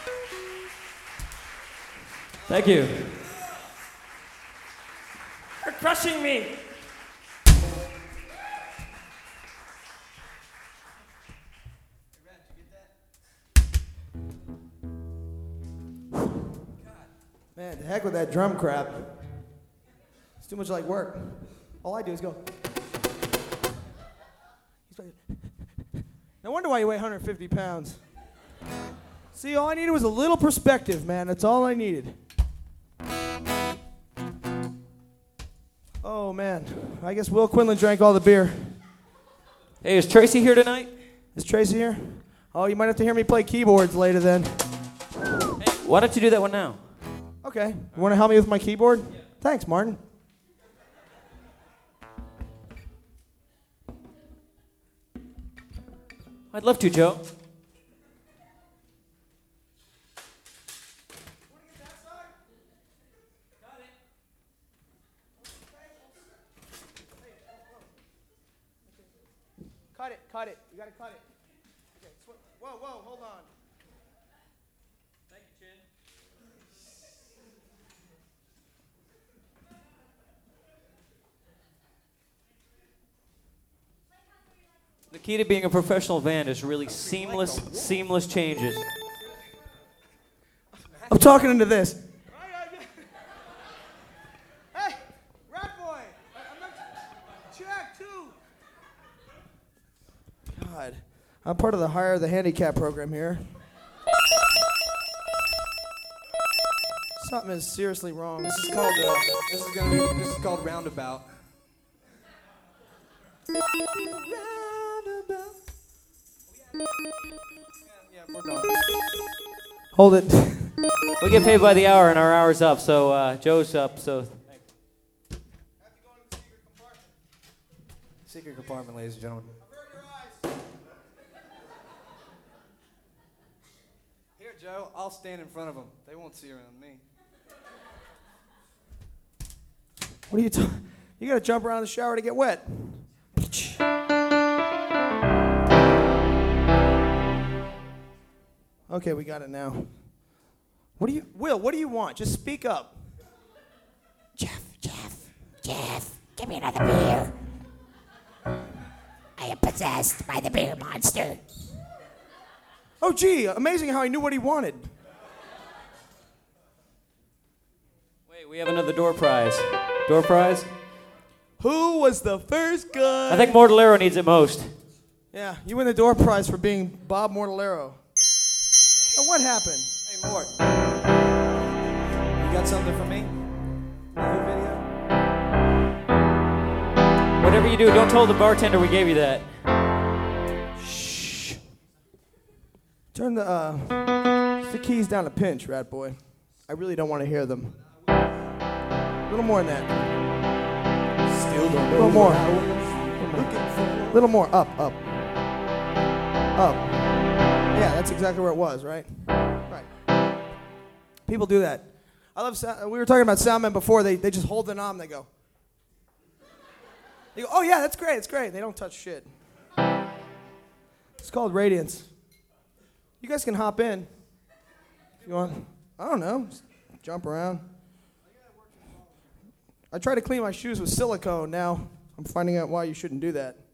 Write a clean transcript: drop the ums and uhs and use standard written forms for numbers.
Thank you. You're crushing me. Man, the heck with that drum crap. It's too much like work. All I do is go. No wonder why you weigh 150 pounds. See, all I needed was a little perspective, man. That's all I needed. Oh, man. I guess Will Quinlan drank all the beer. Hey, is Tracy here tonight? Is Tracy here? Oh, you might have to hear me play keyboards later then. Hey, why don't you do that one now? Okay. You want to help me with my keyboard? Yeah. Thanks, Martin. I'd love to, Joe. Cut it. You gotta cut it. Okay, whoa, hold on. Thank you, Chin. The key to being a professional band is really seamless changes. I'm talking into this. Hey, Rat Boy! I'm not. Check, too! God. I'm part of the Hire the Handicap program here. Something is seriously wrong. This is called Roundabout. Yeah, we're done. Hold it. We get paid by the hour, and our hour's up, so Joe's up, so... Secret compartment, ladies and gentlemen. Here, Joe, I'll stand in front of them. They won't see around me. What are you talking? You gotta jump around the shower to get wet. Okay, we got it now. Will, what do you want? Just speak up. Jeff, give me another beer. I am possessed by the beer monster. Oh, gee, amazing how he knew what he wanted. Wait, we have another door prize. Door prize? Who was the first guy? I think Mortallero needs it most. Yeah, you win the door prize for being Bob Mortallero. Now, what happened? Hey, Mort. You got something for me? Another video? Whatever you do, don't tell the bartender we gave you that. Shh. Turn the keys down a pinch, Rat Boy. I really don't want to hear them. A little more than that. Still don't know. A little more. A little more. Up. Yeah, that's exactly where it was, right? Right. People do that. I love sound. We were talking about soundmen before. They just hold the knob and they go, oh yeah, that's great, it's great. They don't touch shit. It's called radiance. You guys can hop in if you want. I don't know. Just jump around. I try to clean my shoes with silicone now. I'm finding out why you shouldn't do that.